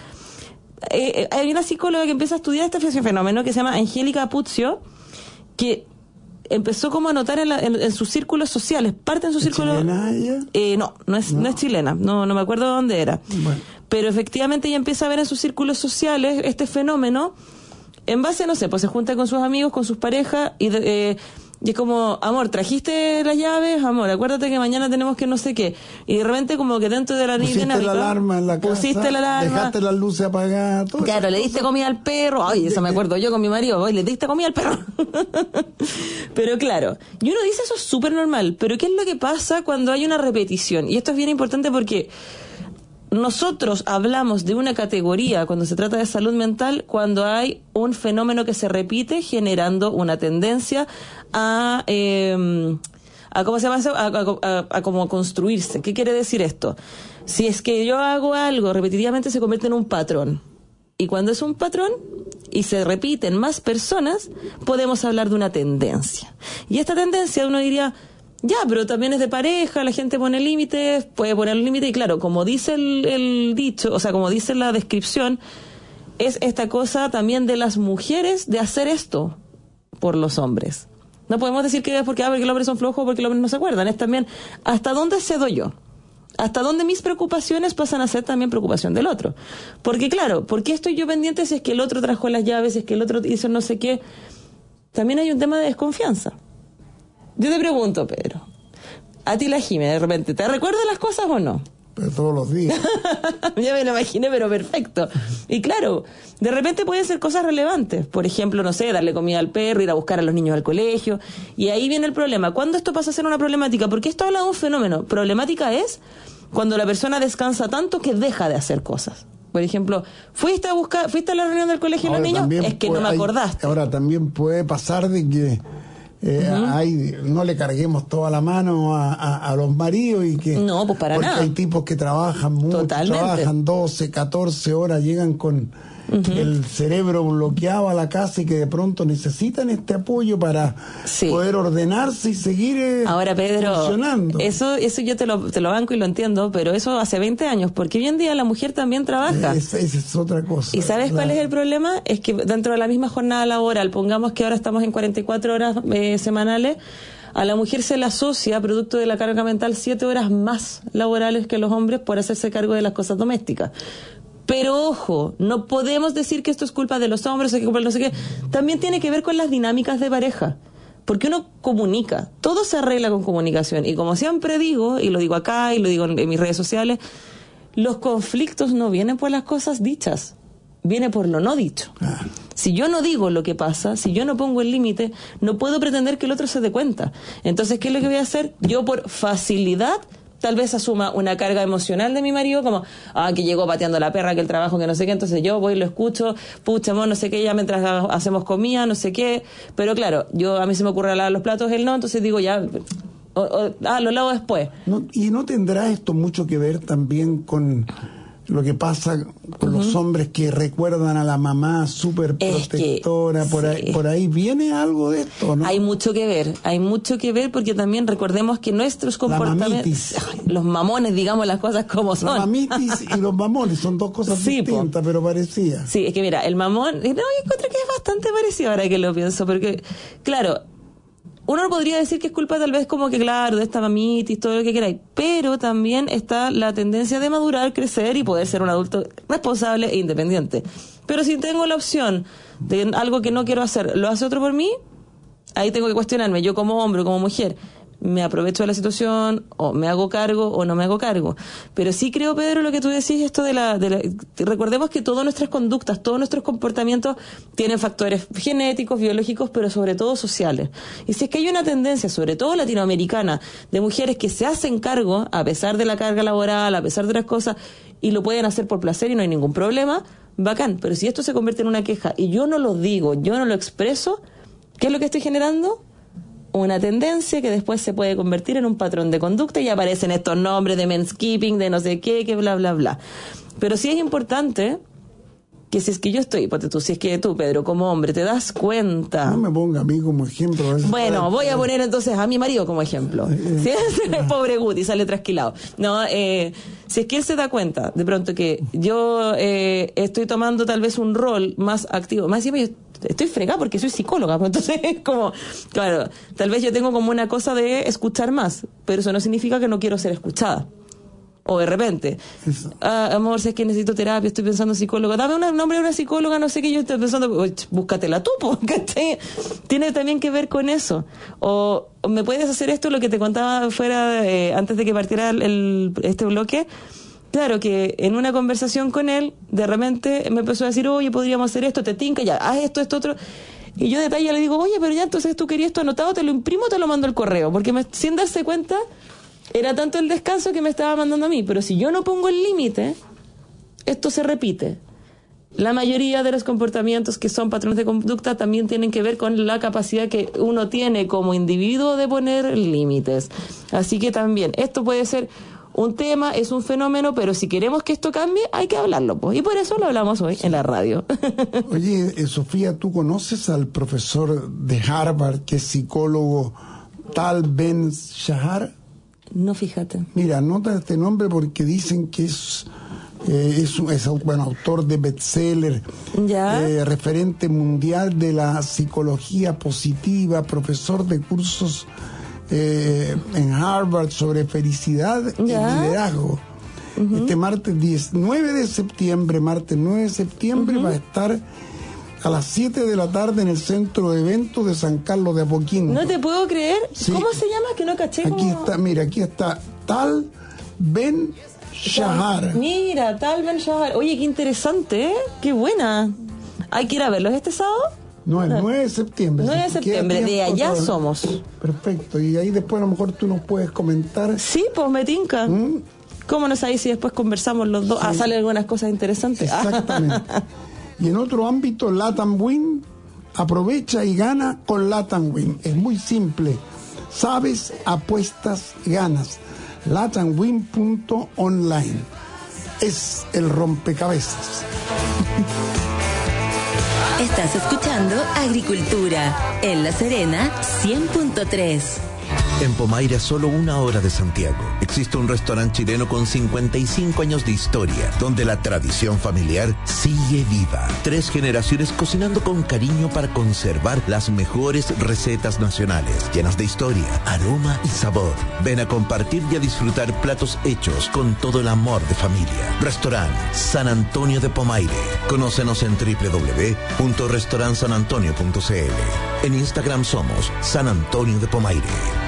hay una psicóloga que empieza a estudiar este fenómeno que se llama Angélica Puccio, que empezó como a notar en sus círculos sociales, parte en su círculo. ¿Chilena ella? No es chilena, no me acuerdo de dónde era. Bueno. Pero efectivamente ella empieza a ver en sus círculos sociales este fenómeno. En base, no sé, pues se junta con sus amigos, con sus parejas y es como, amor, ¿trajiste las llaves? Amor, acuérdate que mañana tenemos que no sé qué. Y de repente como que dentro de la dinámica... Pusiste la alarma en la casa, pusiste la alarma, dejaste las luces apagadas, todo. Claro, le diste comida al perro. Ay, eso me acuerdo yo con mi marido. Ay, le diste comida al perro. Pero claro, y uno dice eso es súper normal. Pero ¿qué es lo que pasa cuando hay una repetición? Y esto es bien importante porque nosotros hablamos de una categoría cuando se trata de salud mental cuando hay un fenómeno que se repite generando una tendencia a ¿cómo se llama eso? A como construirse. ¿Qué quiere decir esto? Si es que yo hago algo repetitivamente se convierte en un patrón. Y cuando es un patrón y se repiten más personas, podemos hablar de una tendencia. Y esta tendencia uno diría, ya, pero también es de pareja, la gente pone límites, puede poner límites, y claro, como dice el dicho, o sea, como dice la descripción, es esta cosa también de las mujeres de hacer esto por los hombres. No podemos decir que es porque los hombres son flojos o porque los hombres no se acuerdan, es también hasta dónde cedo yo. Hasta dónde mis preocupaciones pasan a ser también preocupación del otro. Porque claro, ¿por qué estoy yo pendiente si es que el otro trajo las llaves, si es que el otro hizo no sé qué? También hay un tema de desconfianza. Yo te pregunto, Pedro, a ti la Jime, de repente, ¿te recuerdas las cosas o no? Pero todos los días. Ya me lo imaginé, pero perfecto. Y claro, de repente pueden ser cosas relevantes. Por ejemplo, no sé, darle comida al perro, ir a buscar a los niños al colegio. Y ahí viene el problema. ¿Cuándo esto pasa a ser una problemática? Porque esto habla de un fenómeno. Problemática es cuando la persona descansa tanto que deja de hacer cosas. Por ejemplo, ¿fuiste a la reunión del colegio de los niños? Es que no me acordaste. Ahora también puede pasar de que no le carguemos toda la mano a los maridos y que no, pues para porque nada. hay tipos que trabajan mucho, trabajan 12, 14 horas, llegan con el cerebro bloqueado a la casa y que de pronto necesitan este apoyo para poder ordenarse y seguir ahora, Pedro, funcionando. Eso yo te lo banco y lo entiendo, pero eso hace 20 años, porque hoy en día la mujer también trabaja. Esa es otra cosa. ¿Y sabes cuál es el problema? Es que dentro de la misma jornada laboral, pongamos que ahora estamos en 44 horas semanales, a la mujer se le asocia, producto de la carga mental, 7 horas más laborales que los hombres por hacerse cargo de las cosas domésticas. Pero ojo, no podemos decir que esto es culpa de los hombres, o que culpa de no sé qué. También tiene que ver con las dinámicas de pareja. Porque uno comunica, todo se arregla con comunicación. Y como siempre digo, y lo digo acá, y lo digo en mis redes sociales, los conflictos no vienen por las cosas dichas, viene por lo no dicho. Si yo no digo lo que pasa, si yo no pongo el límite, no puedo pretender que el otro se dé cuenta. Entonces, ¿qué es lo que voy a hacer? Yo por facilidad tal vez asuma una carga emocional de mi marido, como, que llegó pateando la perra, que el trabajo, que no sé qué, entonces yo voy y lo escucho, pucha, no sé qué, ya mientras hacemos comida, no sé qué, pero claro, a mí se me ocurre lavar los platos, él no, entonces digo ya, lo lavo después. ¿Y no tendrá esto mucho que ver también con lo que pasa con los hombres que recuerdan a la mamá súper protectora? Por ahí viene algo de esto, ¿no? Hay mucho que ver porque también recordemos que nuestros comportamientos, los mamones, digamos las cosas como son. La mamitis y los mamones son dos cosas distintas, pero parecidas. Sí, es que mira, el mamón, yo encuentro que es bastante parecido ahora que lo pienso, porque claro, uno podría decir que es culpa tal vez como que, claro, de esta mamitis, todo lo que queráis, pero también está la tendencia de madurar, crecer y poder ser un adulto responsable e independiente. Pero si tengo la opción de algo que no quiero hacer, ¿lo hace otro por mí? Ahí tengo que cuestionarme, yo como hombre o como mujer, ¿me aprovecho de la situación o me hago cargo o no me hago cargo? Pero sí creo, Pedro, lo que tú decís, esto recordemos que todas nuestras conductas, todos nuestros comportamientos tienen factores genéticos, biológicos, pero sobre todo sociales. Y si es que hay una tendencia, sobre todo latinoamericana, de mujeres que se hacen cargo, a pesar de la carga laboral, a pesar de las cosas, y lo pueden hacer por placer y no hay ningún problema, bacán. Pero si esto se convierte en una queja y yo no lo digo, yo no lo expreso, ¿qué es lo que estoy generando? Una tendencia que después se puede convertir en un patrón de conducta y aparecen estos nombres de manscaping, de no sé qué, que bla, bla, bla. Pero sí es importante que si es que yo estoy, si es que tú, Pedro, como hombre, te das cuenta. No me ponga a mí como ejemplo. Bueno, voy a poner entonces a mi marido como ejemplo. ¿Sí? Pobre Guti, sale trasquilado. No, si es que él se da cuenta, de pronto, que yo estoy tomando tal vez un rol más activo, más encima yo estoy fregada porque soy psicóloga, pues entonces es como, claro, tal vez yo tengo como una cosa de escuchar más, pero eso no significa que no quiero ser escuchada. O de repente, amor, si es que necesito terapia, estoy pensando en psicóloga, dame un nombre de una psicóloga, no sé qué, yo estoy pensando, búscatela tú, porque tiene también que ver con eso. O me puedes hacer esto, lo que te contaba fuera, antes de que partiera este bloque. Claro que en una conversación con él, de repente me empezó a decir, oye, podríamos hacer esto, te tinca, ya, haz esto, otro. Y yo de detalle le digo, oye, pero ya entonces tú querías esto anotado, te lo imprimo, te lo mando al correo. Porque sin darse cuenta, era tanto el descanso que me estaba mandando a mí. Pero si yo no pongo el límite, esto se repite. La mayoría de los comportamientos que son patrones de conducta también tienen que ver con la capacidad que uno tiene como individuo de poner límites. Así que también, esto puede ser un tema, es un fenómeno, pero si queremos que esto cambie, hay que hablarlo, pues. Y por eso lo hablamos hoy en la radio. Oye, Sofía, ¿tú conoces al profesor de Harvard, que es psicólogo, Tal Ben-Shahar? No, fíjate. Mira, anota este nombre porque dicen que es autor de bestseller, referente mundial de la psicología positiva, profesor de cursos en Harvard sobre felicidad y liderazgo. Este martes 9 de septiembre va a estar a las 7 de la tarde en el centro de eventos de San Carlos de Apoquindo. No te puedo creer. Sí. ¿Cómo se llama? Que no caché. Aquí está Tal Ben-Shahar. Mira, Tal Ben-Shahar. Oye, qué interesante, ¿eh? Qué buena. ¿Hay que ir a verlos este sábado? No, el 9 de septiembre. 9 de septiembre, de allá somos. Perfecto, y ahí después a lo mejor tú nos puedes comentar. Sí, pues me tinca. ¿Cómo no sabéis si después conversamos los dos? Sí. Salen algunas cosas interesantes. Exactamente. Y en otro ámbito, Latam Win, aprovecha y gana con Latam Win. Es muy simple. Sabes, apuestas, ganas. latamwin.online. Es el rompecabezas. Estás escuchando Agricultura en La Serena 100.3. En Pomaire, a solo 1 hora de Santiago, existe un restaurante chileno con 55 años de historia, donde la tradición familiar sigue viva. 3 generaciones cocinando con cariño para conservar las mejores recetas nacionales, llenas de historia, aroma y sabor. Ven a compartir y a disfrutar platos hechos con todo el amor de familia. Restaurante San Antonio de Pomaire. Conócenos en www.restaurantsanantonio.cl. En Instagram somos San Antonio de Pomaire.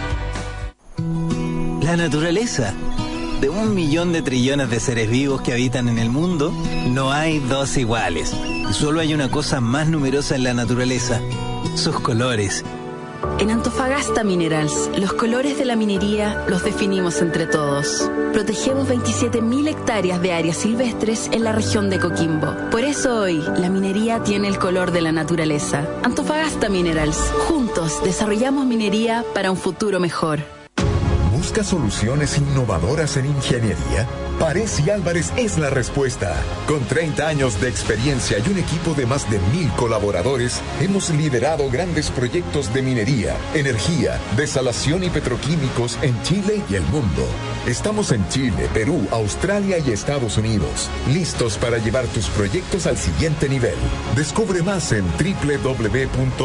La naturaleza. De 1 millón de trillones de seres vivos que habitan en el mundo, no hay 2 iguales. Y solo hay una cosa más numerosa en la naturaleza: sus colores. En Antofagasta Minerals, los colores de la minería los definimos entre todos. Protegemos 27.000 hectáreas de áreas silvestres en la región de Coquimbo. Por eso hoy, la minería tiene el color de la naturaleza. Antofagasta Minerals. Juntos desarrollamos minería para un futuro mejor. ¿Busca soluciones innovadoras en ingeniería? Parés y Álvarez es la respuesta. Con 30 años de experiencia y un equipo de más de 1,000 colaboradores, hemos liderado grandes proyectos de minería, energía, desalación y petroquímicos en Chile y el mundo. Estamos en Chile, Perú, Australia y Estados Unidos, listos para llevar tus proyectos al siguiente nivel. Descubre más en www.pya.cl.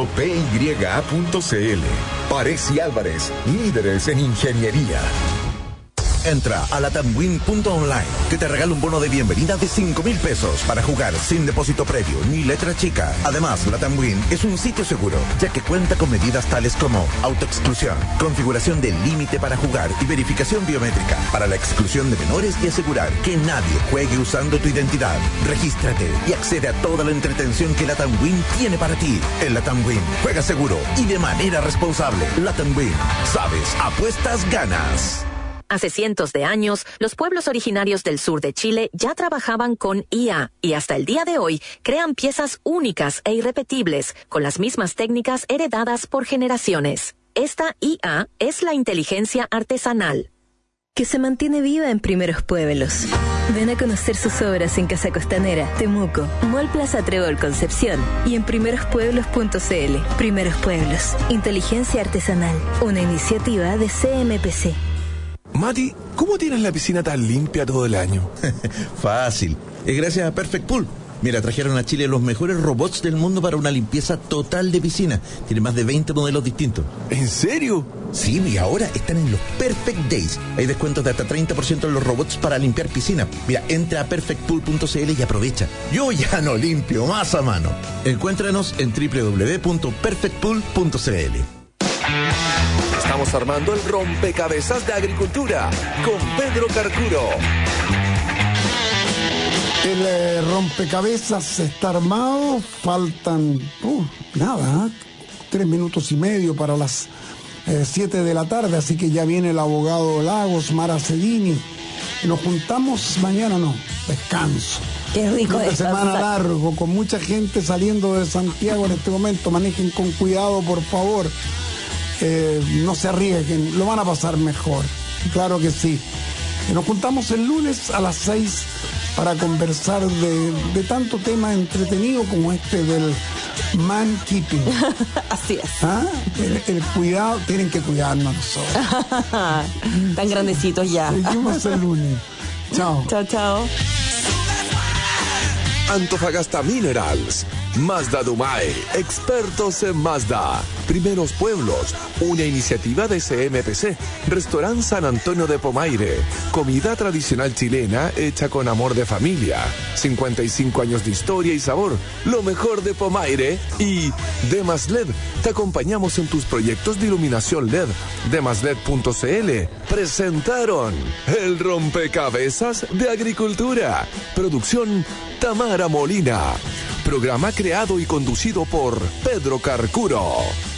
Parés y Álvarez, líderes en ingeniería. Entra a latamwin.online, que te regala un bono de bienvenida de 5,000 pesos para jugar sin depósito previo ni letra chica. Además, Latamwin es un sitio seguro, ya que cuenta con medidas tales como autoexclusión, configuración del límite para jugar y verificación biométrica para la exclusión de menores y asegurar que nadie juegue usando tu identidad. Regístrate y accede a toda la entretención que Latamwin tiene para ti. En Latamwin, juega seguro y de manera responsable. Latamwin, sabes, apuestas, ganas. Hace cientos de años, los pueblos originarios del sur de Chile ya trabajaban con IA y hasta el día de hoy crean piezas únicas e irrepetibles con las mismas técnicas heredadas por generaciones. Esta IA es la inteligencia artesanal, que se mantiene viva en Primeros Pueblos. Ven a conocer sus obras en Casa Costanera, Temuco, Mall Plaza Trébol Concepción y en primerospueblos.cl. Primeros Pueblos, inteligencia artesanal, una iniciativa de CMPC. Mati, ¿cómo tienes la piscina tan limpia todo el año? Fácil. Es gracias a Perfect Pool. Mira, trajeron a Chile los mejores robots del mundo para una limpieza total de piscina. Tiene más de 20 modelos distintos. ¿En serio? Sí, y ahora están en los Perfect Days. Hay descuentos de hasta 30% en los robots para limpiar piscina. Mira, entra a perfectpool.cl y aprovecha. Yo ya no limpio, más a mano. Encuéntranos en www.perfectpool.cl. Estamos armando el rompecabezas de agricultura con Pedro Carcuro. El rompecabezas está armado. Faltan 3 minutos y medio para las 7 de la tarde, así que ya viene el abogado Lagos, Mara Cedini. Nos juntamos mañana, descanso. Qué rico es. Semana largo, con mucha gente saliendo de Santiago en este momento. Manejen con cuidado, por favor. No se arriesguen, lo van a pasar mejor. Claro que sí. Nos juntamos el lunes a las 6 para conversar de tanto tema entretenido como este del man keeping. Así es. ¿Ah? El cuidado, tienen que cuidarnos nosotros. Tan grandecitos ya. Seguimos el lunes. Chao. Chao, chao. Antofagasta Minerals, Mazda Dumay, expertos en Mazda. Primeros Pueblos, una iniciativa de CMPC. Restaurant San Antonio de Pomaire, comida tradicional chilena hecha con amor de familia. 55 años de historia y sabor, lo mejor de Pomaire. Y Demas LED, te acompañamos en tus proyectos de iluminación LED. Demasled.cl presentaron el rompecabezas de agricultura. Producción Tamara Molina. Programa creado y conducido por Pedro Carcuro.